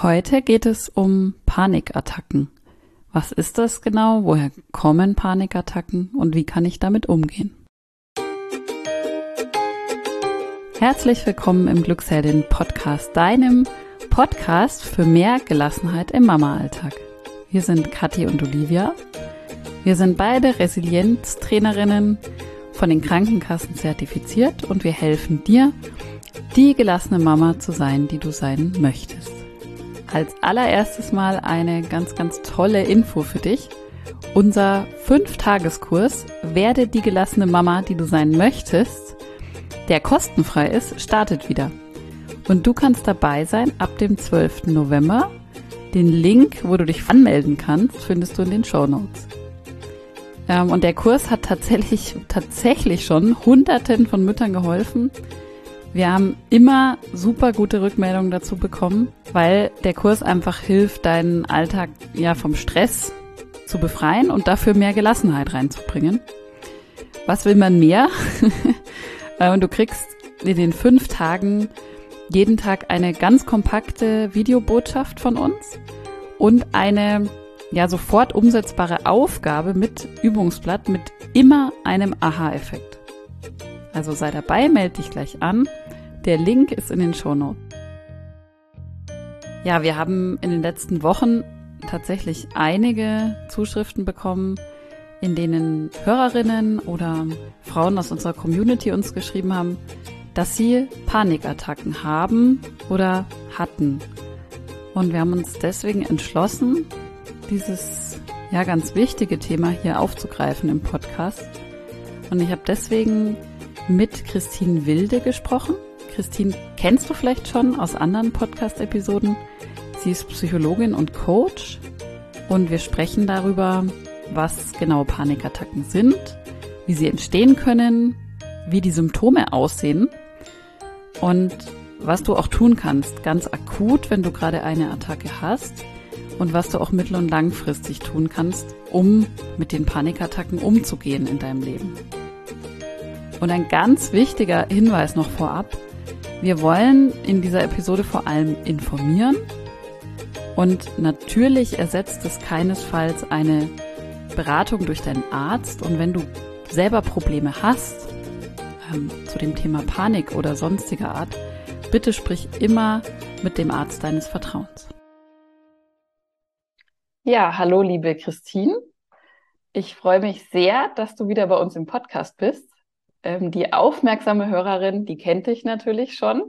Heute geht es um Panikattacken. Was ist das genau? Woher kommen Panikattacken und wie kann ich damit umgehen? Herzlich willkommen im Glücksheldin-Podcast, deinem Podcast für mehr Gelassenheit im Mama-Alltag. Wir sind Kathi und Olivia. Wir sind beide Resilienztrainerinnen, von den Krankenkassen zertifiziert und wir helfen dir, die gelassene Mama zu sein, die du sein möchtest. Als allererstes mal eine ganz, ganz tolle Info für dich. Unser 5-Tageskurs Werde die gelassene Mama, die du sein möchtest, der kostenfrei ist, startet wieder. Und du kannst dabei sein ab dem 12. November. Den Link, wo du dich anmelden kannst, findest du in den Shownotes. Und der Kurs hat tatsächlich schon Hunderten von Müttern geholfen. Wir haben immer super gute Rückmeldungen dazu bekommen, weil der Kurs einfach hilft, deinen Alltag vom Stress zu befreien und dafür mehr Gelassenheit reinzubringen. Was will man mehr? Du kriegst in den 5 Tagen jeden Tag eine ganz kompakte Videobotschaft von uns und eine sofort umsetzbare Aufgabe mit Übungsblatt mit immer einem Aha-Effekt. Also sei dabei, melde dich gleich an. Der Link ist in den Shownotes. Ja, wir haben in den letzten Wochen tatsächlich einige Zuschriften bekommen, in denen Hörerinnen oder Frauen aus unserer Community uns geschrieben haben, dass sie Panikattacken haben oder hatten. Und wir haben uns deswegen entschlossen, dieses ganz wichtige Thema hier aufzugreifen im Podcast. Und ich habe deswegen mit Christine Wilde gesprochen. Christine kennst du vielleicht schon aus anderen Podcast-Episoden. Sie ist Psychologin und Coach und wir sprechen darüber, was genau Panikattacken sind, wie sie entstehen können, wie die Symptome aussehen und was du auch tun kannst, ganz akut, wenn du gerade eine Attacke hast und was du auch mittel- und langfristig tun kannst, um mit den Panikattacken umzugehen in deinem Leben. Und ein ganz wichtiger Hinweis noch vorab: Wir wollen in dieser Episode vor allem informieren und natürlich ersetzt es keinesfalls eine Beratung durch deinen Arzt. Und wenn du selber Probleme hast zu dem Thema Panik oder sonstiger Art, bitte sprich immer mit dem Arzt deines Vertrauens. Ja, hallo liebe Christine. Ich freue mich sehr, dass du wieder bei uns im Podcast bist. Die aufmerksame Hörerin, die kennt dich natürlich schon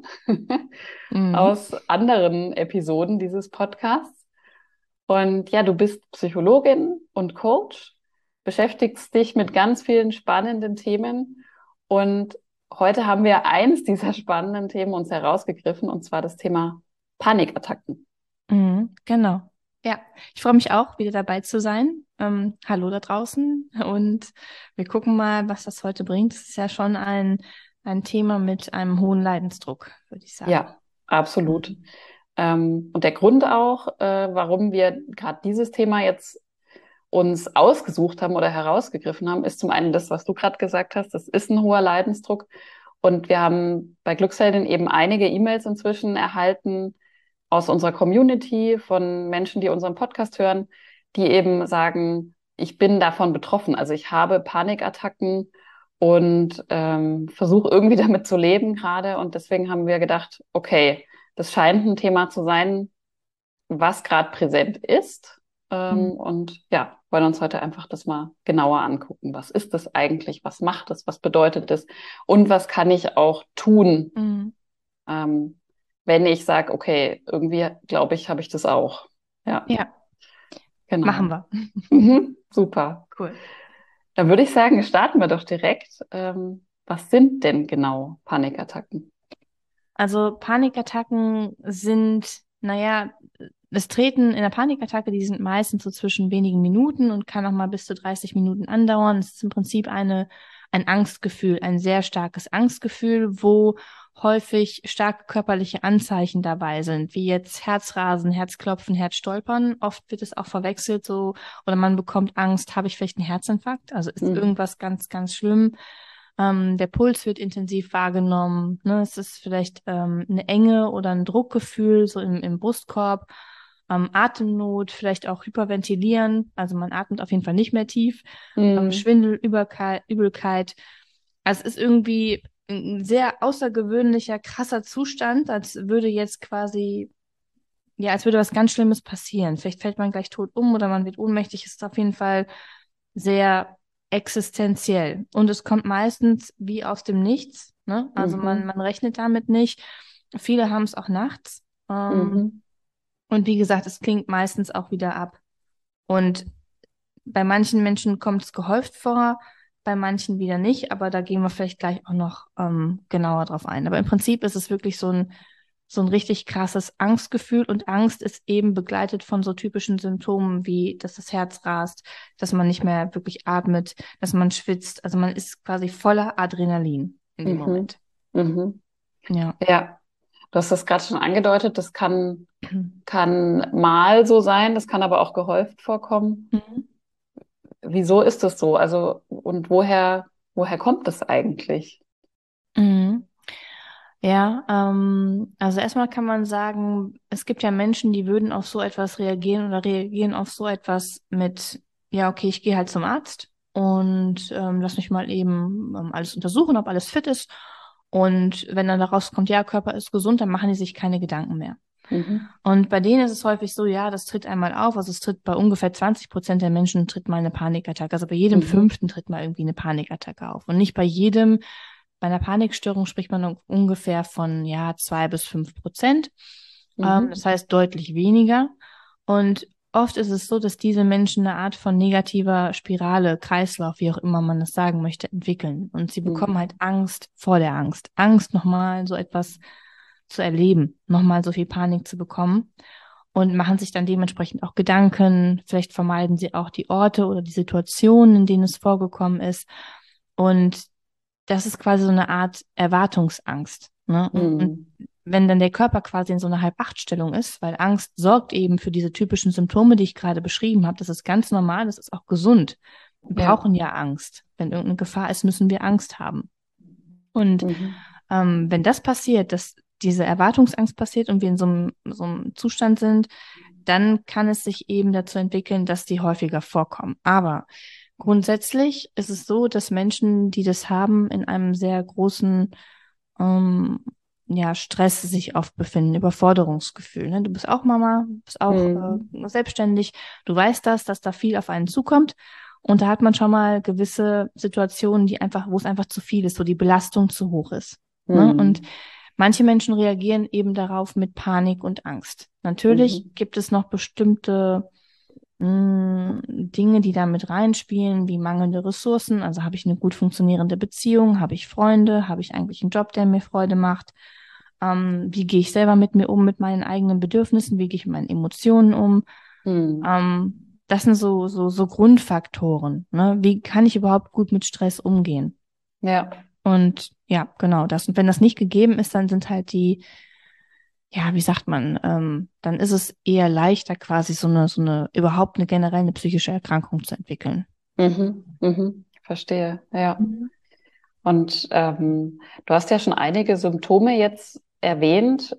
aus anderen Episoden dieses Podcasts. Und ja, du bist Psychologin und Coach, beschäftigst dich mit ganz vielen spannenden Themen. Und heute haben wir eins dieser spannenden Themen uns herausgegriffen, und zwar das Thema Panikattacken. Genau. Ja, ich freue mich auch, wieder dabei zu sein. Hallo da draußen und wir gucken mal, was das heute bringt. Es ist ja schon ein Thema mit einem hohen Leidensdruck, würde ich sagen. Ja, absolut. Und der Grund auch, warum wir gerade dieses Thema jetzt uns ausgesucht haben oder herausgegriffen haben, ist zum einen das, was du gerade gesagt hast, das ist ein hoher Leidensdruck. Und wir haben bei Glücksheldin eben einige E-Mails inzwischen erhalten aus unserer Community von Menschen, die unseren Podcast hören, die eben sagen, ich bin davon betroffen. Also ich habe Panikattacken und versuche irgendwie damit zu leben gerade. Und deswegen haben wir gedacht, okay, das scheint ein Thema zu sein, was gerade präsent ist. Und ja, wollen uns heute einfach das mal genauer angucken. Was ist das eigentlich? Was macht es? Was bedeutet es? Und was kann ich auch tun, wenn ich sage, okay, irgendwie glaube ich, habe ich das auch. Ja, genau. Machen wir. Super. Cool. Dann würde ich sagen, starten wir doch direkt. Was sind denn genau Panikattacken? Also Panikattacken sind, das Treten in der Panikattacke, die sind meistens so zwischen wenigen Minuten und kann auch mal bis zu 30 Minuten andauern. Es ist im Prinzip ein Angstgefühl, ein sehr starkes Angstgefühl, wo häufig starke körperliche Anzeichen dabei sind, wie jetzt Herzrasen, Herzklopfen, Herzstolpern. Oft wird es auch verwechselt oder man bekommt Angst, habe ich vielleicht einen Herzinfarkt? Also ist irgendwas ganz, ganz schlimm. Der Puls wird intensiv wahrgenommen, ne? Es ist vielleicht eine Enge oder ein Druckgefühl so im Brustkorb, Atemnot, vielleicht auch Hyperventilieren, also man atmet auf jeden Fall nicht mehr tief, Mhm. Schwindel, Übelkeit. Also es ist irgendwie ein sehr außergewöhnlicher, krasser Zustand, als würde jetzt quasi, ja, als würde was ganz Schlimmes passieren. Vielleicht fällt man gleich tot um oder man wird ohnmächtig. Es ist auf jeden Fall sehr existenziell. Und es kommt meistens wie aus dem Nichts, ne? Also Mhm. man rechnet damit nicht. Viele haben es auch nachts. Mhm. Und wie gesagt, es klingt meistens auch wieder ab. Und bei manchen Menschen kommt es gehäuft vor, bei manchen wieder nicht, aber da gehen wir vielleicht gleich auch noch genauer drauf ein. Aber im Prinzip ist es wirklich so ein richtig krasses Angstgefühl und Angst ist eben begleitet von so typischen Symptomen wie, dass das Herz rast, dass man nicht mehr wirklich atmet, dass man schwitzt. Also man ist quasi voller Adrenalin in dem Mhm. Moment. Mhm. Ja. Ja, du hast das gerade schon angedeutet, das kann mal so sein, das kann aber auch gehäuft vorkommen. Mhm. Wieso ist das so? Also, und woher kommt das eigentlich? Mhm. Ja, also erstmal kann man sagen, es gibt ja Menschen, die würden auf so etwas reagieren oder reagieren auf so etwas mit, ja, okay, ich gehe halt zum Arzt und lass mich mal eben alles untersuchen, ob alles fit ist. Und wenn dann daraus kommt, ja, Körper ist gesund, dann machen die sich keine Gedanken mehr. Mhm. Und bei denen ist es häufig so, ja, das tritt einmal auf, also es tritt bei ungefähr 20% der Menschen tritt mal eine Panikattacke. Also bei jedem Mhm. Fünften tritt mal irgendwie eine Panikattacke auf. Und nicht bei jedem. Bei einer Panikstörung spricht man ungefähr von, ja, 2 bis 5%. Mhm. Das heißt deutlich weniger. Und oft ist es so, dass diese Menschen eine Art von negativer Spirale, Kreislauf, wie auch immer man das sagen möchte, entwickeln. Und sie bekommen Mhm. halt Angst vor der Angst. Angst, nochmal so etwas zu erleben, nochmal so viel Panik zu bekommen und machen sich dann dementsprechend auch Gedanken. Vielleicht vermeiden sie auch die Orte oder die Situationen, in denen es vorgekommen ist. Und das ist quasi so eine Art Erwartungsangst. Ne? Und Mhm. wenn dann der Körper quasi in so einer Halb-Acht-Stellung ist, weil Angst sorgt eben für diese typischen Symptome, die ich gerade beschrieben habe, das ist ganz normal, das ist auch gesund. Wir Ja. brauchen ja Angst. Wenn irgendeine Gefahr ist, müssen wir Angst haben. Und Mhm. wenn das passiert, dass diese Erwartungsangst passiert und wir in so einem Zustand sind, dann kann es sich eben dazu entwickeln, dass die häufiger vorkommen. Aber grundsätzlich ist es so, dass Menschen, die das haben, in einem sehr großen ähm, ja, Stress sich oft befinden, Überforderungsgefühl. Ne? Du bist auch Mama, bist auch Mhm. selbstständig, du weißt das, dass da viel auf einen zukommt. Und da hat man schon mal gewisse Situationen, die einfach, wo es einfach zu viel ist, wo die Belastung zu hoch ist. Ne? Und Mhm. manche Menschen reagieren eben darauf mit Panik und Angst. Natürlich Mhm. gibt es noch bestimmte Dinge, die da mit reinspielen, wie mangelnde Ressourcen. Also habe ich eine gut funktionierende Beziehung, habe ich Freunde, habe ich eigentlich einen Job, der mir Freude macht? Wie gehe ich selber mit mir um, mit meinen eigenen Bedürfnissen? Wie gehe ich mit meinen Emotionen um? Mhm. Das sind so Grundfaktoren. Ne? Wie kann ich überhaupt gut mit Stress umgehen? Ja. Und ja, genau das. Und wenn das nicht gegeben ist, dann sind halt die, ja, wie sagt man, dann ist es eher leichter, quasi überhaupt eine generell eine psychische Erkrankung zu entwickeln. Mhm. Mhm. Verstehe. Ja. Mhm. Und du hast ja schon einige Symptome jetzt erwähnt,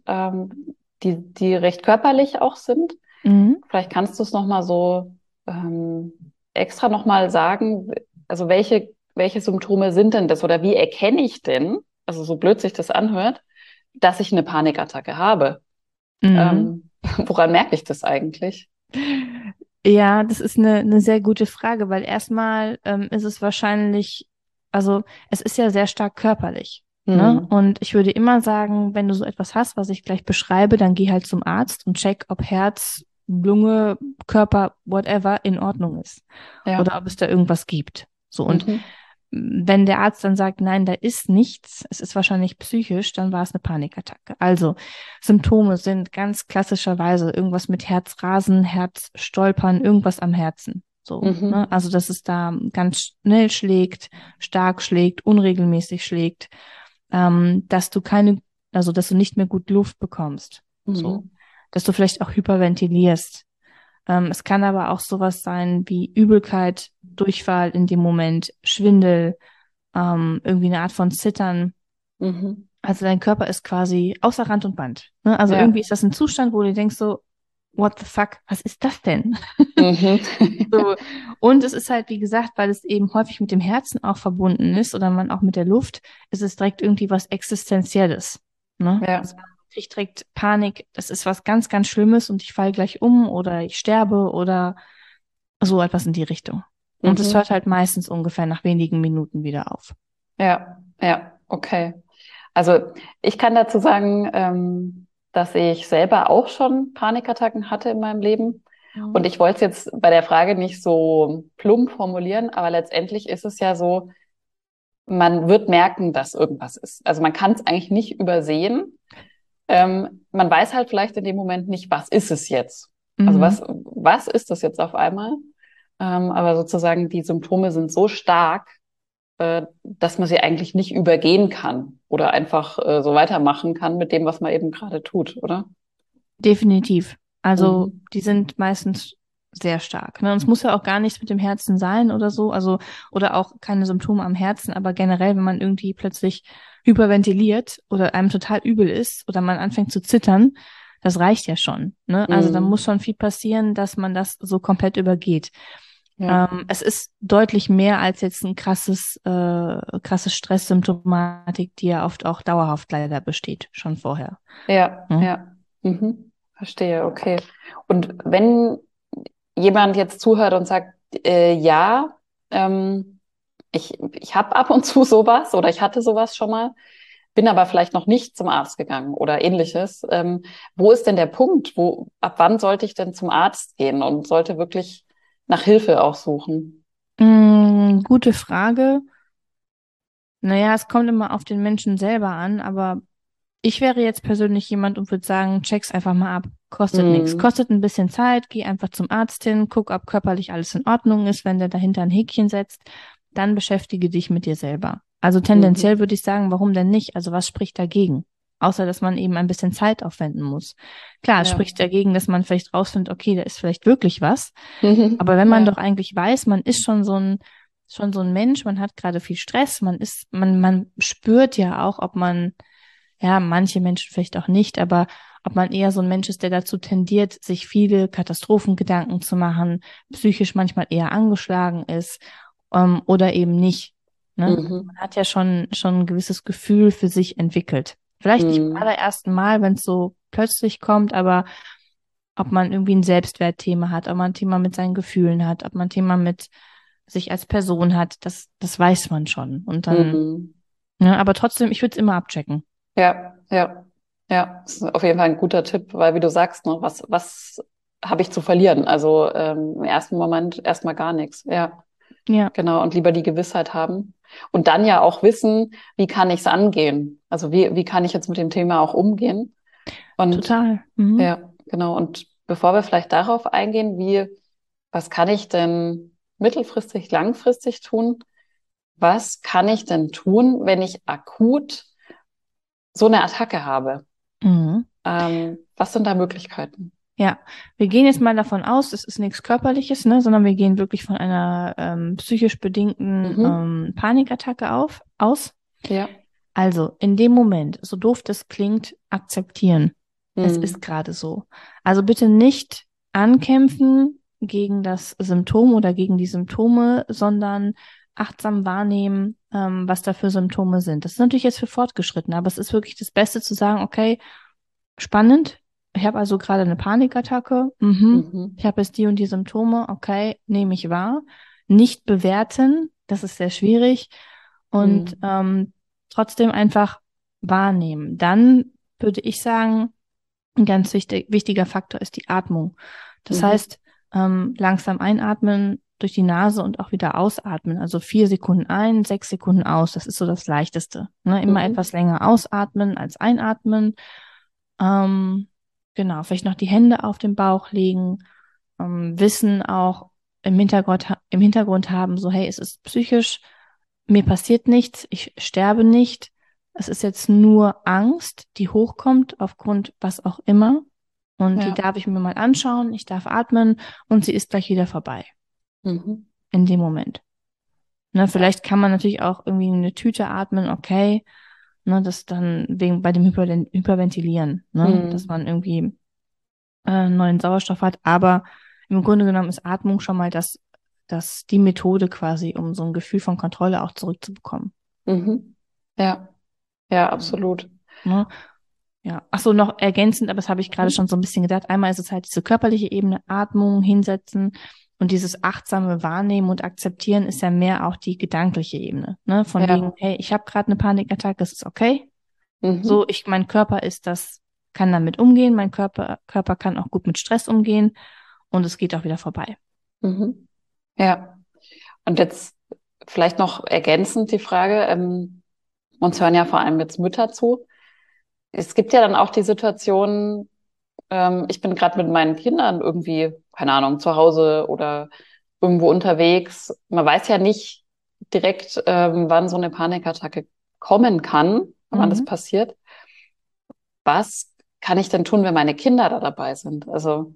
die recht körperlich auch sind. Mhm. Vielleicht kannst du es nochmal so extra nochmal sagen, also welche Symptome sind denn das oder wie erkenne ich denn, also so blöd sich das anhört, dass ich eine Panikattacke habe? Mhm. Ähm, woran merke ich das eigentlich? Ja, das ist eine sehr gute Frage, weil erstmal ist es wahrscheinlich, also es ist ja sehr stark körperlich, ne? Hm. Und ich würde immer sagen, wenn du so etwas hast, was ich gleich beschreibe, dann geh halt zum Arzt und check, ob Herz, Lunge, Körper, whatever in Ordnung ist Ja. oder ob es da irgendwas gibt. So, und Mhm. wenn der Arzt dann sagt, nein, da ist nichts, es ist wahrscheinlich psychisch, dann war es eine Panikattacke. Also Symptome sind ganz klassischerweise irgendwas mit Herzrasen, Herzstolpern, irgendwas am Herzen. So, ne? Mhm. Also, dass es da ganz schnell schlägt, stark schlägt, unregelmäßig schlägt, dass du dass du nicht mehr gut Luft bekommst. So, Mhm. dass du vielleicht auch hyperventilierst. Es kann aber auch sowas sein wie Übelkeit, Durchfall in dem Moment, Schwindel, irgendwie eine Art von Zittern. Mhm. Also dein Körper ist quasi außer Rand und Band. Ne? Also Ja. irgendwie ist das ein Zustand, wo du denkst so, what the fuck, was ist das denn? Mhm. So. Und es ist halt, wie gesagt, weil es eben häufig mit dem Herzen auch verbunden ist oder man auch mit der Luft, ist es direkt irgendwie was Existenzielles. Ne? Ja. Also man kriegt direkt Panik, das ist was ganz, ganz Schlimmes und ich falle gleich um oder ich sterbe oder so etwas in die Richtung. Und es Mhm. hört halt meistens ungefähr nach wenigen Minuten wieder auf. Ja. Ja. Okay. Also ich kann dazu sagen, dass ich selber auch schon Panikattacken hatte in meinem Leben. Und Mhm. ich wollte es jetzt bei der Frage nicht so plump formulieren, aber letztendlich ist es ja so, man wird merken, dass irgendwas ist. Also man kann es eigentlich nicht übersehen. Man weiß halt vielleicht in dem Moment nicht, was ist es jetzt? Also Mhm. was ist das jetzt auf einmal? Aber sozusagen die Symptome sind so stark, dass man sie eigentlich nicht übergehen kann oder einfach so weitermachen kann mit dem, was man eben gerade tut, oder? Definitiv. Also Mhm. die sind meistens sehr stark. Ne? Und es muss ja auch gar nichts mit dem Herzen sein oder so, also oder auch keine Symptome am Herzen, aber generell, wenn man irgendwie plötzlich hyperventiliert oder einem total übel ist oder man anfängt zu zittern, das reicht ja schon. Ne? Also da muss Mhm. schon viel passieren, dass man das so komplett übergeht. Ja, Es ist deutlich mehr als jetzt ein krasses Stresssymptomatik, die ja oft auch dauerhaft leider besteht, schon vorher. ja, Ne? ja. Mhm. Verstehe, okay. Und wenn jemand jetzt zuhört und sagt, ja, ähm, ich habe ab und zu sowas oder ich hatte sowas schon mal, bin aber vielleicht noch nicht zum Arzt gegangen oder ähnliches. Wo ist denn der Punkt? Ab wann sollte ich denn zum Arzt gehen und sollte wirklich nach Hilfe auch suchen? Gute Frage. Naja, es kommt immer auf den Menschen selber an, aber ich wäre jetzt persönlich jemand und würde sagen, check's einfach mal ab. Kostet nichts. Mhm. Kostet ein bisschen Zeit, geh einfach zum Arzt hin, guck, ob körperlich alles in Ordnung ist. Wenn der dahinter ein Häkchen setzt, dann beschäftige dich mit dir selber. Also tendenziell Mhm. würde ich sagen, warum denn nicht? Also was spricht dagegen? Außer, dass man eben ein bisschen Zeit aufwenden muss. Klar, es Ja. spricht dagegen, dass man vielleicht rausfindet, okay, da ist vielleicht wirklich was. Mhm. Aber wenn man doch Ja. eigentlich weiß, man ist schon so ein Mensch, man hat gerade viel Stress, man spürt ja auch, ob man, ja, manche Menschen vielleicht auch nicht, aber ob man eher so ein Mensch ist, der dazu tendiert, sich viele Katastrophengedanken zu machen, psychisch manchmal eher angeschlagen ist, oder eben nicht. Ne? Man Mhm. hat ja schon ein gewisses Gefühl für sich entwickelt. Vielleicht nicht beim Mhm. allerersten Mal, wenn es so plötzlich kommt, aber ob man irgendwie ein Selbstwertthema hat, ob man ein Thema mit seinen Gefühlen hat, ob man ein Thema mit sich als Person hat, das weiß man schon. Und dann, Mhm. ne, aber trotzdem, ich würde es immer abchecken. Ja, ja, ja, das ist auf jeden Fall ein guter Tipp, weil wie du sagst, ne, was habe ich zu verlieren? Also im ersten Moment erstmal gar nichts. Ja, Ja, genau. Und lieber die Gewissheit haben. Und dann ja auch wissen, wie kann ich es angehen? Also wie kann ich jetzt mit dem Thema auch umgehen? Und total. Mhm. ja, genau. Und bevor wir vielleicht darauf eingehen, was kann ich denn mittelfristig, langfristig tun? Was kann ich denn tun, wenn ich akut so eine Attacke habe? Mhm. Was sind da Möglichkeiten? Ja, wir gehen jetzt mal davon aus, es ist nichts Körperliches, ne, sondern wir gehen wirklich von einer psychisch bedingten Mhm. Panikattacke aus. Ja. Also in dem Moment, so doof das klingt, akzeptieren. Es ist Mhm. gerade so. Also bitte nicht ankämpfen gegen das Symptom oder gegen die Symptome, sondern achtsam wahrnehmen, was da für Symptome sind. Das ist natürlich jetzt für Fortgeschrittene, aber es ist wirklich das Beste zu sagen, okay, spannend. Ich habe also gerade eine Panikattacke. Mhm. Mhm. Ich habe jetzt die und die Symptome. Okay, nehme ich wahr. Nicht bewerten, das ist sehr schwierig. Und Mhm. trotzdem einfach wahrnehmen. Dann würde ich sagen, ein ganz wichtiger Faktor ist die Atmung. Das Mhm. heißt, langsam einatmen durch die Nase und auch wieder ausatmen. Also 4 Sekunden ein, 6 Sekunden aus. Das ist so das Leichteste. Ne? Immer Mhm. etwas länger ausatmen als einatmen. Ähm, genau, vielleicht noch die Hände auf den Bauch legen, Wissen auch im Hintergrund haben, so, hey, es ist psychisch, mir passiert nichts, ich sterbe nicht, es ist jetzt nur Angst, die hochkommt aufgrund was auch immer und die Ja. darf ich mir mal anschauen, ich darf atmen und sie ist gleich wieder vorbei Mhm. in dem Moment. Ne, vielleicht kann man natürlich auch irgendwie in eine Tüte atmen, okay, ne, das dann bei dem Hyperventilieren, ne, dass Mhm. man irgendwie neuen Sauerstoff hat, aber im Grunde genommen ist Atmung schon mal das die Methode quasi, um so ein Gefühl von Kontrolle auch zurückzubekommen. Mhm. Ja, ja, absolut. Ne? Ja, ach so, noch ergänzend, aber das habe ich gerade Mhm. schon so ein bisschen gedacht. Einmal ist es halt diese körperliche Ebene, Atmung, hinsetzen und dieses achtsame Wahrnehmen und Akzeptieren ist ja mehr auch die gedankliche Ebene. Ne? Von wegen, Ja. hey, ich habe gerade eine Panikattacke, das ist okay. So, Mhm. mein Körper kann damit umgehen, Körper kann auch gut mit Stress umgehen und es geht auch wieder vorbei. Mhm. Ja. Und jetzt vielleicht noch ergänzend die Frage, uns hören ja vor allem jetzt Mütter zu. Es gibt ja dann auch die Situation, ich bin gerade mit meinen Kindern irgendwie, keine Ahnung, zu Hause oder irgendwo unterwegs. Man weiß ja nicht direkt, wann so eine Panikattacke kommen kann, wann das Mhm. passiert. Was kann ich denn tun, wenn meine Kinder da dabei sind? Also,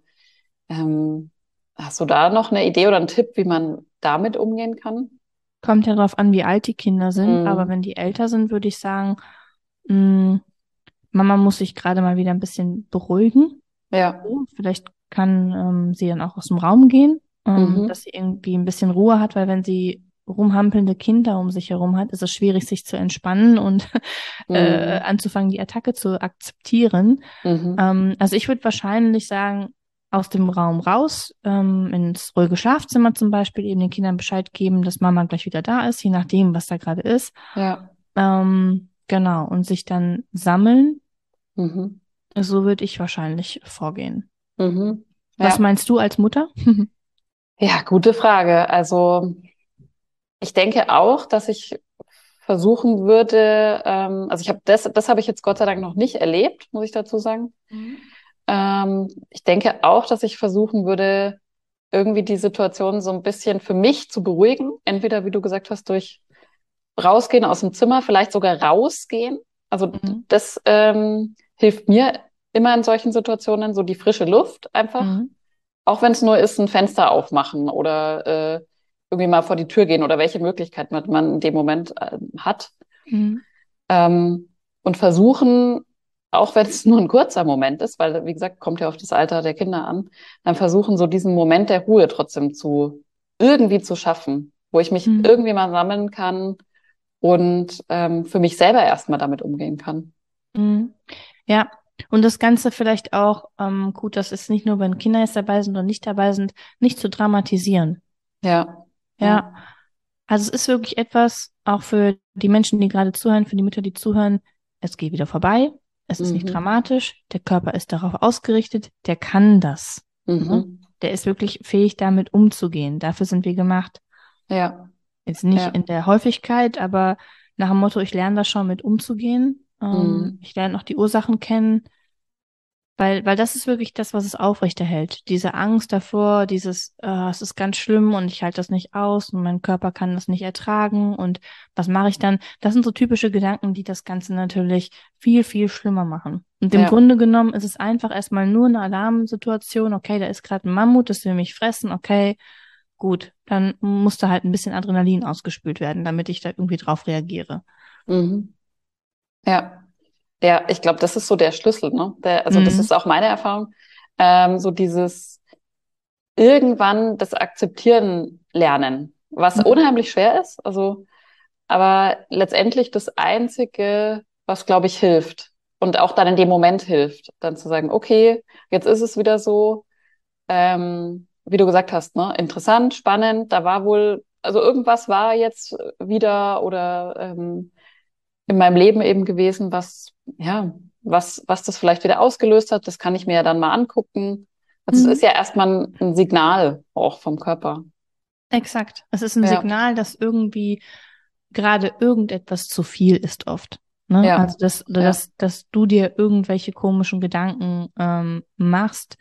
ähm, hast du da noch eine Idee oder einen Tipp, wie man damit umgehen kann? Kommt ja darauf an, wie alt die Kinder sind, aber Mhm. wenn die älter sind, würde ich sagen, mh, Mama muss sich gerade mal wieder ein bisschen beruhigen. Ja. So, vielleicht kann sie dann auch aus dem Raum gehen, dass Mhm. sie irgendwie ein bisschen Ruhe hat, weil wenn sie rumhampelnde Kinder um sich herum hat, ist es schwierig, sich zu entspannen und Mhm. anzufangen, die Attacke zu akzeptieren. Mhm. Also ich würde wahrscheinlich sagen, aus dem Raum raus, ins ruhige Schlafzimmer zum Beispiel, eben den Kindern Bescheid geben, dass Mama gleich wieder da ist, je nachdem, was da gerade ist. Ja. Genau, und sich dann sammeln. Mhm. So würde ich wahrscheinlich vorgehen. Mhm. Was Ja. meinst du als Mutter? Ja, gute Frage. Also, ich denke auch, dass ich versuchen würde, also das habe ich jetzt Gott sei Dank noch nicht erlebt, muss ich dazu sagen. Mhm. Ich denke auch, dass ich versuchen würde, irgendwie die Situation so ein bisschen für mich zu beruhigen. Entweder, wie du gesagt hast, durch rausgehen aus dem Zimmer, vielleicht sogar rausgehen. Also Mhm. das hilft mir immer in solchen Situationen, so die frische Luft einfach. Mhm. Auch wenn es nur ist, ein Fenster aufmachen oder irgendwie mal vor die Tür gehen oder welche Möglichkeit man in dem Moment hat. Mhm. Ähm, und versuchen, auch wenn es nur ein kurzer Moment ist, weil, wie gesagt, kommt ja auf das Alter der Kinder an, dann versuchen, so diesen Moment der Ruhe trotzdem irgendwie zu schaffen, wo ich mich Mhm. irgendwie mal sammeln kann und für mich selber erstmal damit umgehen kann. Mhm. Ja, und das Ganze vielleicht auch, gut, das ist nicht nur, wenn Kinder jetzt dabei sind oder nicht dabei sind, nicht zu dramatisieren. Ja, ja. Ja, also es ist wirklich etwas, auch für die Menschen, die gerade zuhören, für die Mütter, die zuhören, es geht wieder vorbei, es ist nicht Mhm. dramatisch, der Körper ist darauf ausgerichtet, der kann das. Ne? Mhm. Der ist wirklich fähig, damit umzugehen. Dafür sind wir gemacht. Ja, Jetzt nicht ja. in der Häufigkeit, aber nach dem Motto, ich lerne da schon mit umzugehen. Mhm. Ich lerne auch die Ursachen kennen, weil das ist wirklich das, was es aufrechterhält. Diese Angst davor, es ist ganz schlimm und ich halte das nicht aus und mein Körper kann das nicht ertragen und was mache ich dann? Das sind so typische Gedanken, die das Ganze natürlich viel, viel schlimmer machen. Und im Ja. Grunde genommen ist es einfach erstmal nur eine Alarmsituation. Okay, da ist gerade ein Mammut, das will mich fressen. Okay, gut, dann muss da halt ein bisschen Adrenalin ausgespült werden, damit ich da irgendwie drauf reagiere. Mhm. Ja. Ja, ich glaube, das ist so der Schlüssel, ne? Also das Mhm. ist auch meine Erfahrung. So dieses irgendwann das Akzeptieren lernen, was Mhm. unheimlich schwer ist. Also, aber letztendlich das Einzige, was, glaube ich, hilft und auch dann in dem Moment hilft, dann zu sagen, okay, jetzt ist es wieder so, wie du gesagt hast, ne? Interessant, spannend, da war wohl, also irgendwas war jetzt wieder oder in meinem Leben eben gewesen, ja, was das vielleicht wieder ausgelöst hat. Das kann ich mir ja dann mal angucken. Also es ist Mhm. ja erstmal ein Signal auch vom Körper. Exakt. Es ist ein Ja, Signal, dass irgendwie gerade irgendetwas zu viel ist oft. Ne? Also ja, ja. dass du dir irgendwelche komischen Gedanken machst.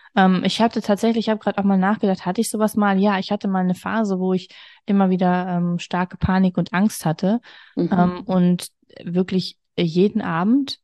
Ich habe gerade auch mal nachgedacht, hatte ich sowas mal? Ja, ich hatte mal eine Phase, wo ich immer wieder starke Panik und Angst hatte. Mhm. Und wirklich jeden Abend.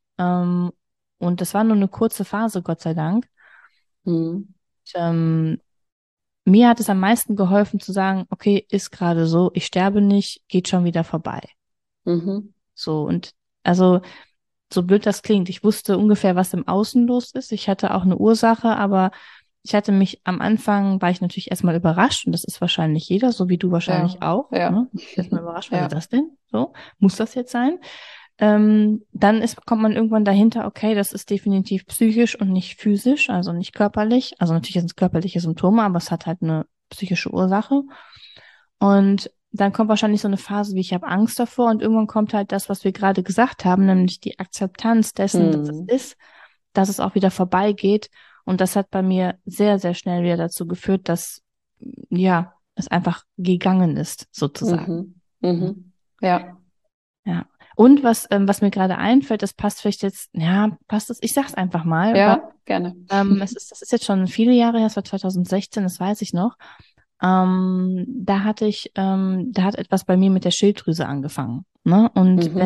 Und das war nur eine kurze Phase, Gott sei Dank. Mhm. Ähm, mir hat es am meisten geholfen zu sagen, okay, ist gerade so, ich sterbe nicht, geht schon wieder vorbei. So, und also, so blöd das klingt, ich wusste ungefähr, was im Außen los ist. Ich hatte auch eine Ursache, aber ich hatte mich am Anfang, war ich natürlich erstmal überrascht, und das ist wahrscheinlich jeder, so wie du wahrscheinlich auch, ja, ne? Erstmal überrascht, was ja. ist das denn? So, muss das jetzt sein? Kommt man irgendwann dahinter, okay, das ist definitiv psychisch und nicht physisch, also nicht körperlich. Also natürlich sind es körperliche Symptome, aber es hat halt eine psychische Ursache. Und dann kommt wahrscheinlich so eine Phase wie ich habe Angst davor, und irgendwann kommt halt das, was wir gerade gesagt haben, nämlich die Akzeptanz dessen, dass es ist, dass es auch wieder vorbeigeht. Und das hat bei mir sehr, sehr schnell wieder dazu geführt, dass, ja, es einfach gegangen ist, sozusagen. Ja. Ja. Und was mir gerade einfällt, das passt vielleicht jetzt, ja, passt es, ich sag's einfach mal, weil, Ja, gerne. das ist jetzt schon viele Jahre her, es war 2016, das weiß ich noch. Da hat etwas bei mir mit der Schilddrüse angefangen, ne? Und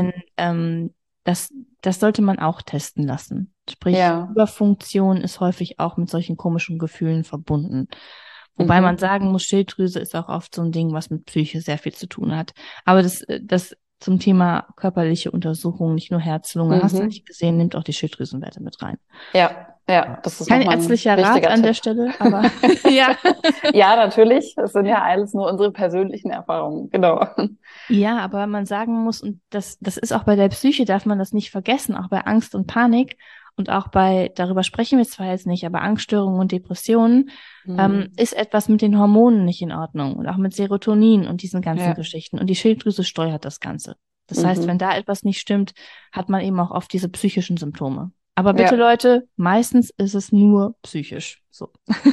das sollte man auch testen lassen. Sprich, Ja. Überfunktion ist häufig auch mit solchen komischen Gefühlen verbunden. Wobei man sagen muss, Schilddrüse ist auch oft so ein Ding, was mit Psyche sehr viel zu tun hat. Aber das zum Thema körperliche Untersuchung, nicht nur Herz, Lunge, hast du nicht gesehen, nimmt auch die Schilddrüsenwerte mit rein. Ja, das ist Kein nochmal ein ärztlicher Rat wichtiger an der Tipp. Stelle, aber ja. Ja, natürlich. Das sind ja alles nur unsere persönlichen Erfahrungen. Genau. Ja, aber man sagen muss, und das ist auch bei der Psyche, darf man das nicht vergessen, auch bei Angst und Panik und auch darüber sprechen wir zwar jetzt nicht, aber Angststörungen und Depressionen, ist etwas mit den Hormonen nicht in Ordnung und auch mit Serotonin und diesen ganzen Geschichten. Und die Schilddrüse steuert das Ganze. Das heißt, wenn da etwas nicht stimmt, hat man eben auch oft diese psychischen Symptome. Aber bitte, Leute, meistens ist es nur psychisch. So.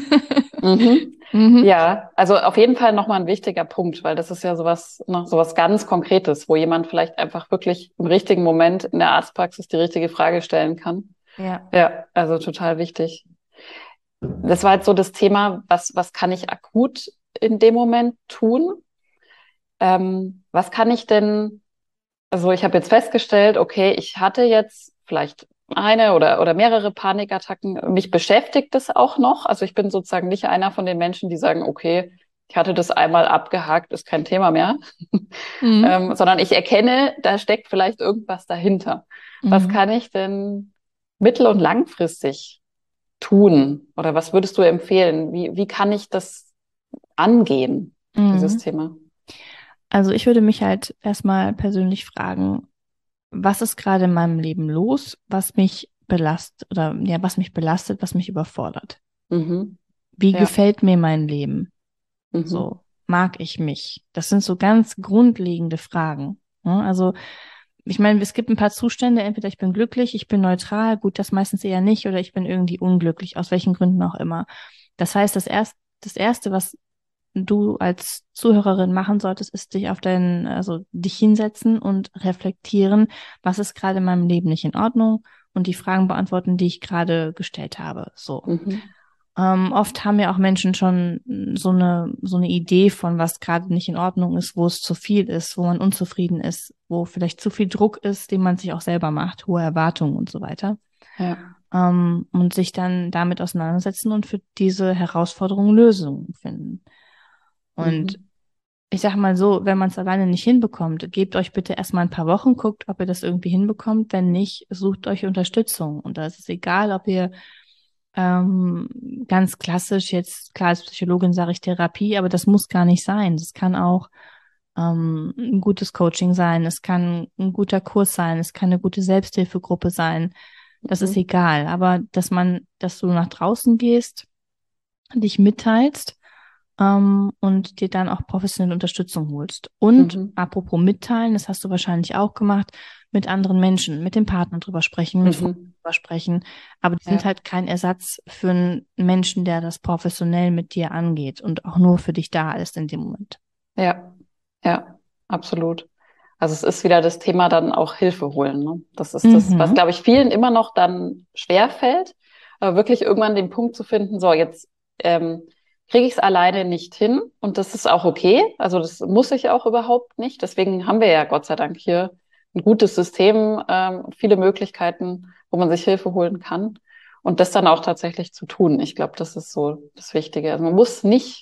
Ja, also auf jeden Fall nochmal ein wichtiger Punkt, weil das ist ja sowas, ne, sowas ganz Konkretes, wo jemand vielleicht einfach wirklich im richtigen Moment in der Arztpraxis die richtige Frage stellen kann. Ja. Ja, also total wichtig. Das war jetzt so das Thema, was kann ich akut in dem Moment tun? Was kann ich denn, also ich habe jetzt festgestellt, okay, ich hatte jetzt vielleicht eine oder mehrere Panikattacken. Mich beschäftigt das auch noch. Also ich bin sozusagen nicht einer von den Menschen, die sagen, okay, ich hatte das einmal abgehakt, ist kein Thema mehr. Sondern ich erkenne, da steckt vielleicht irgendwas dahinter. Was kann ich denn mittel- und langfristig tun? Oder was würdest du empfehlen? Wie kann ich das angehen, dieses Thema? Also ich würde mich halt erstmal persönlich fragen, was ist gerade in meinem Leben los, was mich belastet oder ja, was mich belastet, was mich überfordert? Wie gefällt mir mein Leben? So, mag ich mich? Das sind so ganz grundlegende Fragen. Ne? Also, ich meine, es gibt ein paar Zustände, entweder ich bin glücklich, ich bin neutral, gut, das meistens eher nicht, oder ich bin irgendwie unglücklich, aus welchen Gründen auch immer. Das heißt, das Erste, was du als Zuhörerin machen solltest, ist dich hinsetzen und reflektieren, was ist gerade in meinem Leben nicht in Ordnung, und die Fragen beantworten, die ich gerade gestellt habe. So. Oft haben ja auch Menschen schon so eine Idee von, was gerade nicht in Ordnung ist, wo es zu viel ist, wo man unzufrieden ist, wo vielleicht zu viel Druck ist, den man sich auch selber macht, hohe Erwartungen und so weiter. Und sich dann damit auseinandersetzen und für diese Herausforderung Lösungen finden. Und ich sag mal so, wenn man es alleine nicht hinbekommt, gebt euch bitte erstmal ein paar Wochen, guckt, ob ihr das irgendwie hinbekommt. Wenn nicht, sucht euch Unterstützung. Und da ist es egal, ob ihr ganz klassisch jetzt, klar als Psychologin sage ich Therapie, aber das muss gar nicht sein. Das kann auch ein gutes Coaching sein, es kann ein guter Kurs sein, es kann eine gute Selbsthilfegruppe sein. Das ist egal. Aber dass du nach draußen gehst, dich mitteilst, und dir dann auch professionelle Unterstützung holst. Und apropos mitteilen, das hast du wahrscheinlich auch gemacht, mit anderen Menschen, mit dem Partner drüber sprechen, mit Freunden drüber sprechen. Aber die sind halt kein Ersatz für einen Menschen, der das professionell mit dir angeht und auch nur für dich da ist in dem Moment. Ja, absolut. Also es ist wieder das Thema dann auch Hilfe holen. Ne? Das ist das, was, glaube ich, vielen immer noch dann schwerfällt, aber wirklich irgendwann den Punkt zu finden, so jetzt kriege ich es alleine nicht hin, und das ist auch okay. Also das muss ich auch überhaupt nicht. Deswegen haben wir ja Gott sei Dank hier ein gutes System, viele Möglichkeiten, wo man sich Hilfe holen kann, und das dann auch tatsächlich zu tun. Ich glaube, das ist so das Wichtige. Also man muss nicht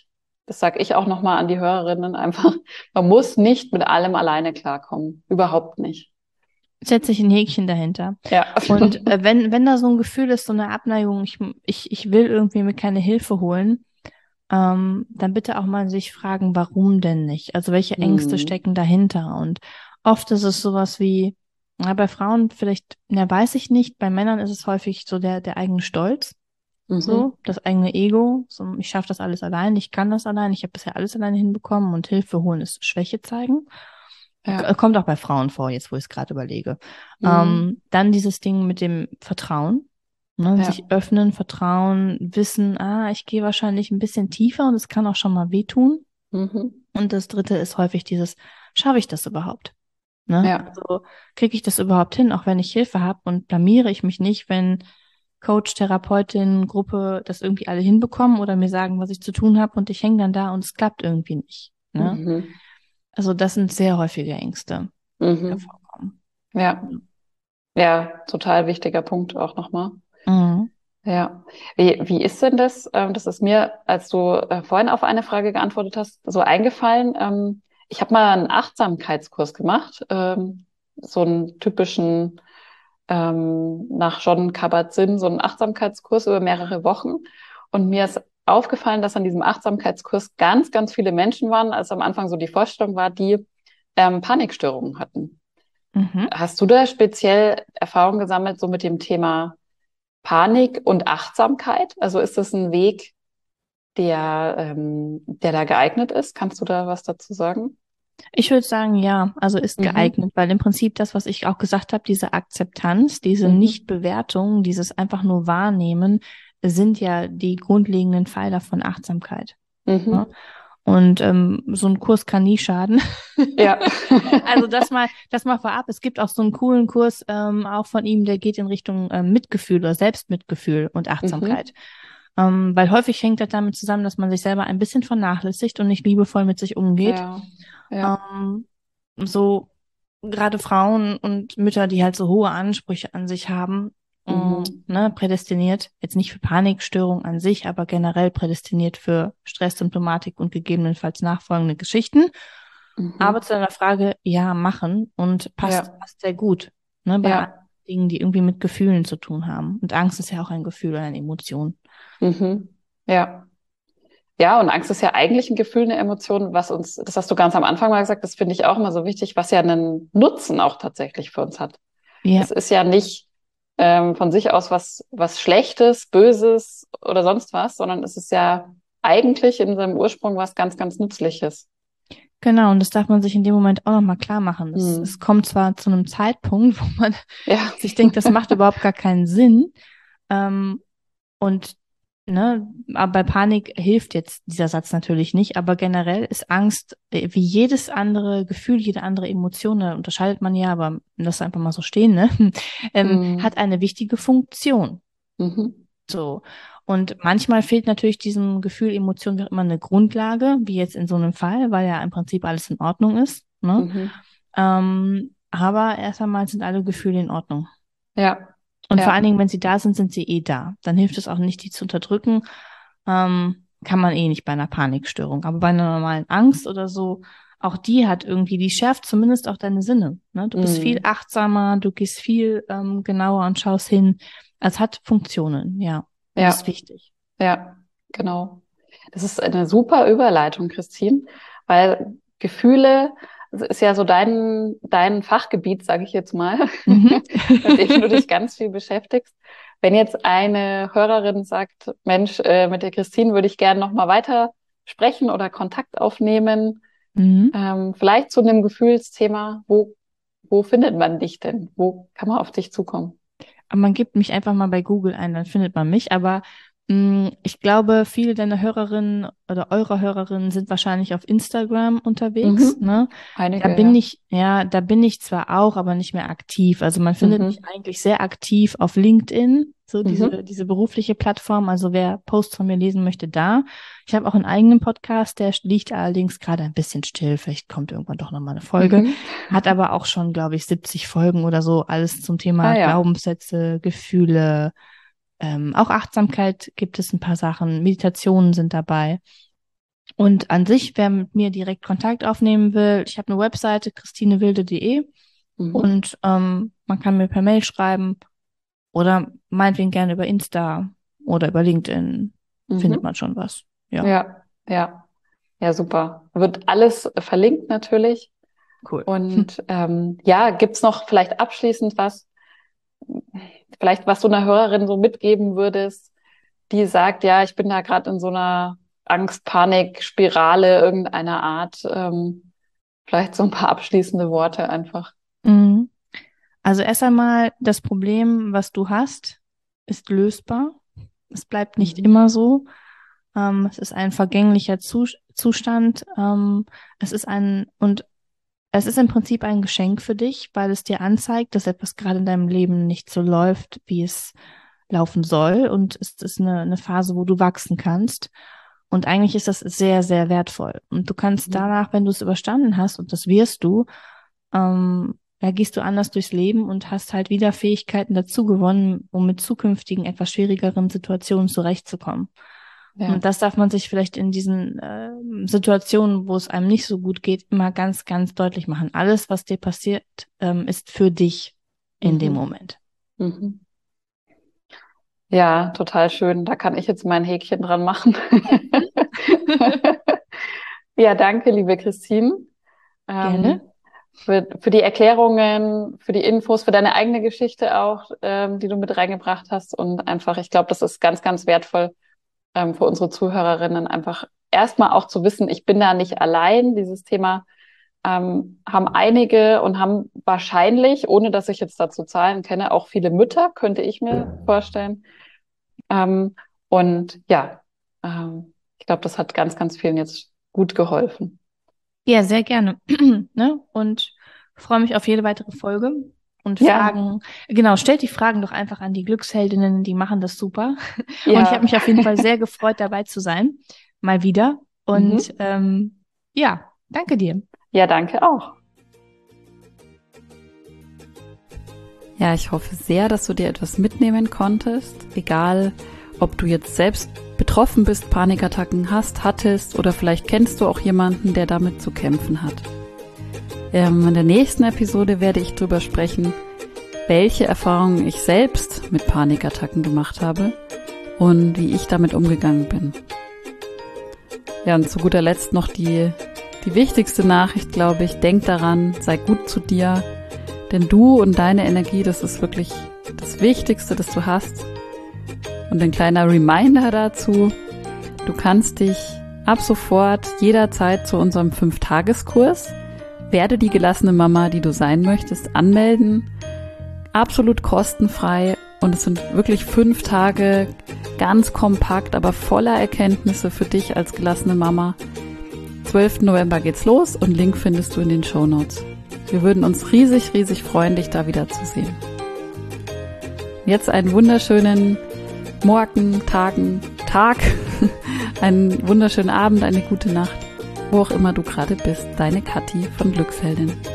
Das sage ich auch nochmal an die Hörerinnen einfach. Man muss nicht mit allem alleine klarkommen. Überhaupt nicht. Setze ich ein Häkchen dahinter. Ja. Und wenn da so ein Gefühl ist, so eine Abneigung, ich will irgendwie mir keine Hilfe holen, dann bitte auch mal sich fragen, warum denn nicht? Also welche Ängste Mhm. stecken dahinter? Und oft ist es sowas wie, ja, bei Frauen vielleicht, ja, weiß ich nicht, bei Männern ist es häufig so der eigene Stolz, Mhm. so, das eigene Ego, so, ich schaffe das alles allein, ich kann das allein, ich habe bisher alles alleine hinbekommen und Hilfe holen ist Schwäche zeigen. Ja. Kommt auch bei Frauen vor, jetzt wo ich es gerade überlege. Mhm. Dann dieses Ding mit dem Vertrauen. Ne, Ja. sich öffnen, vertrauen, wissen, ich gehe wahrscheinlich ein bisschen tiefer und es kann auch schon mal wehtun. Mhm. Und das dritte ist häufig dieses, schaffe ich das überhaupt? Ne? Ja. Also kriege ich das überhaupt hin, auch wenn ich Hilfe habe und blamiere ich mich nicht, wenn Coach, Therapeutin, Gruppe das irgendwie alle hinbekommen oder mir sagen, was ich zu tun habe und ich hänge dann da und es klappt irgendwie nicht. Ne? Mhm. Also das sind sehr häufige Ängste, die da Mhm. vorkommen. Ja. Ja, total wichtiger Punkt auch nochmal. Mhm. Ja. Wie ist denn das? Das ist mir, als du vorhin auf eine Frage geantwortet hast, so eingefallen. Ich habe mal einen Achtsamkeitskurs gemacht, so einen typischen nach Jon Kabat-Zinn, so einen Achtsamkeitskurs über mehrere Wochen. Und mir ist aufgefallen, dass an diesem Achtsamkeitskurs ganz, ganz viele Menschen waren, als am Anfang so die Vorstellung war, die Panikstörungen hatten. Mhm. Hast du da speziell Erfahrung gesammelt, so mit dem Thema Panik und Achtsamkeit? Also ist das ein Weg, der da geeignet ist? Kannst du da was dazu sagen? Ich würde sagen, ja, also ist Mhm. geeignet, weil im Prinzip das, was ich auch gesagt habe, diese Akzeptanz, diese Mhm. Nichtbewertung, dieses einfach nur Wahrnehmen, sind ja die grundlegenden Pfeiler von Achtsamkeit. Ne? Mhm. Und so ein Kurs kann nie schaden. Ja. Also das mal vorab. Es gibt auch so einen coolen Kurs auch von ihm, der geht in Richtung Mitgefühl oder Selbstmitgefühl und Achtsamkeit. Mhm. Weil häufig hängt das damit zusammen, dass man sich selber ein bisschen vernachlässigt und nicht liebevoll mit sich umgeht. Ja. Ja. Ähm, so gerade Frauen und Mütter, die halt so hohe Ansprüche an sich haben, Mhm. ne, prädestiniert, jetzt nicht für Panikstörung an sich, aber generell prädestiniert für Stresssymptomatik und gegebenenfalls nachfolgende Geschichten. Aber Mhm. zu deiner Frage, ja, machen und Ja. passt sehr gut, ne, bei allen Ja. Dingen, die irgendwie mit Gefühlen zu tun haben. Und Angst ist ja auch ein Gefühl oder eine Emotion. Mhm. Ja. Ja, und Angst ist ja eigentlich ein Gefühl, eine Emotion, was uns, das hast du ganz am Anfang mal gesagt, das finde ich auch immer so wichtig, was ja einen Nutzen auch tatsächlich für uns hat. Ja. Es ist ja nicht von sich aus was Schlechtes, Böses oder sonst was, sondern es ist ja eigentlich in seinem Ursprung was ganz, ganz Nützliches. Genau, und das darf man sich in dem Moment auch nochmal klar machen. Es Hm. kommt zwar zu einem Zeitpunkt, wo man Ja. sich denkt, das macht überhaupt gar keinen Sinn. Ähm, und ne, aber bei Panik hilft jetzt dieser Satz natürlich nicht, aber generell ist Angst wie jedes andere Gefühl, jede andere Emotion, da unterscheidet man ja, aber lass einfach mal so stehen, ne? Hm. Hat eine wichtige Funktion. Mhm. So. Und manchmal fehlt natürlich diesem Gefühl, Emotion wie auch immer eine Grundlage, wie jetzt in so einem Fall, weil ja im Prinzip alles in Ordnung ist. Ne? Mhm. Aber erst einmal sind alle Gefühle in Ordnung. Ja. Und vor allen Ja. Dingen, wenn sie da sind, sind sie eh da. Dann hilft es auch nicht, die zu unterdrücken. Kann man eh nicht bei einer Panikstörung. Aber bei einer normalen Angst oder so, auch die hat irgendwie, die schärft zumindest auch deine Sinne. Ne? Du bist viel Hm. achtsamer, du gehst viel genauer und schaust hin. Es hat Funktionen, ja. Und das ist Ja. wichtig. Ja. Genau. Das ist eine super Überleitung, Christine, weil Gefühle, das ist ja so dein Fachgebiet, sage ich jetzt mal, Mhm. mit dem du dich ganz viel beschäftigst. Wenn jetzt eine Hörerin sagt, Mensch, mit der Christine würde ich gerne noch mal weiter sprechen oder Kontakt aufnehmen, Mhm. vielleicht zu einem Gefühlsthema, wo findet man dich denn? Wo kann man auf dich zukommen? Aber man gibt mich einfach mal bei Google ein, dann findet man mich. Aber ich glaube, viele deiner Hörerinnen oder eurer Hörerinnen sind wahrscheinlich auf Instagram unterwegs, Mhm. ne? Einige, ja. Da bin ich zwar auch, aber nicht mehr aktiv. Also man findet mich Mhm. eigentlich sehr aktiv auf LinkedIn, so Mhm. diese berufliche Plattform. Also wer Posts von mir lesen möchte, da. Ich habe auch einen eigenen Podcast, der liegt allerdings gerade ein bisschen still. Vielleicht kommt irgendwann doch nochmal eine Folge. Mhm. Hat aber auch schon, glaube ich, 70 Folgen oder so. Alles zum Ah Thema ja. Glaubenssätze, Gefühle, auch Achtsamkeit gibt es ein paar Sachen. Meditationen sind dabei. Und an sich, wer mit mir direkt Kontakt aufnehmen will, ich habe eine Webseite, christinewilde.de, und man kann mir per Mail schreiben oder meinetwegen gerne über Insta oder über LinkedIn, findet man schon was. Ja, super. Wird alles verlinkt natürlich. Cool. Und gibt's noch vielleicht abschließend was du einer Hörerin so mitgeben würdest, die sagt, ja, ich bin da gerade in so einer Angst-Panik-Spirale irgendeiner Art. Vielleicht so ein paar abschließende Worte einfach. Also erst einmal, das Problem, was du hast, ist lösbar. Es bleibt nicht immer so. Es ist ein vergänglicher Zustand. Es ist im Prinzip ein Geschenk für dich, weil es dir anzeigt, dass etwas gerade in deinem Leben nicht so läuft, wie es laufen soll. Und es ist eine Phase, wo du wachsen kannst. Und eigentlich ist das sehr, sehr wertvoll. Und du kannst danach, wenn du es überstanden hast, und das wirst du, gehst du anders durchs Leben und hast halt wieder Fähigkeiten dazu gewonnen, um mit zukünftigen, etwas schwierigeren Situationen zurechtzukommen. Ja. Und das darf man sich vielleicht in diesen Situationen, wo es einem nicht so gut geht, immer ganz, ganz deutlich machen. Alles, was dir passiert, ist für dich in dem Moment. Ja, total schön. Da kann ich jetzt mein Häkchen dran machen. Ja, danke, liebe Christine. Gerne. Für die Erklärungen, für die Infos, für deine eigene Geschichte auch, die du mit reingebracht hast. Und einfach, ich glaube, das ist ganz, ganz wertvoll für unsere Zuhörerinnen, einfach erstmal auch zu wissen, ich bin da nicht allein. Dieses Thema haben einige und haben wahrscheinlich, ohne dass ich jetzt dazu Zahlen kenne, auch viele Mütter, könnte ich mir vorstellen. Ich glaube, das hat ganz, ganz vielen jetzt gut geholfen. Ja, sehr gerne. Ne? Und freue mich auf jede weitere Folge. Und Fragen, stellt die Fragen doch einfach an die Glücksheldinnen, die machen das super. Ja. Und ich habe mich auf jeden Fall sehr gefreut, dabei zu sein. Mal wieder. Und danke dir. Ja, danke auch. Ja, ich hoffe sehr, dass du dir etwas mitnehmen konntest. Egal, ob du jetzt selbst betroffen bist, Panikattacken hattest oder vielleicht kennst du auch jemanden, der damit zu kämpfen hat. In der nächsten Episode werde ich darüber sprechen, welche Erfahrungen ich selbst mit Panikattacken gemacht habe und wie ich damit umgegangen bin. Ja, und zu guter Letzt noch die wichtigste Nachricht, glaube ich. Denk daran, sei gut zu dir, denn du und deine Energie, das ist wirklich das Wichtigste, das du hast. Und ein kleiner Reminder dazu, du kannst dich ab sofort jederzeit zu unserem 5-Tageskurs Werde die gelassene Mama, die du sein möchtest, anmelden. Absolut kostenfrei und es sind wirklich 5 Tage ganz kompakt, aber voller Erkenntnisse für dich als gelassene Mama. 12. November geht's los und Link findest du in den Shownotes. Wir würden uns riesig, riesig freuen, dich da wieder zu sehen. Jetzt einen wunderschönen Tag, einen wunderschönen Abend, eine gute Nacht, wo auch immer du gerade bist. Deine Kathi von Glücksheldin.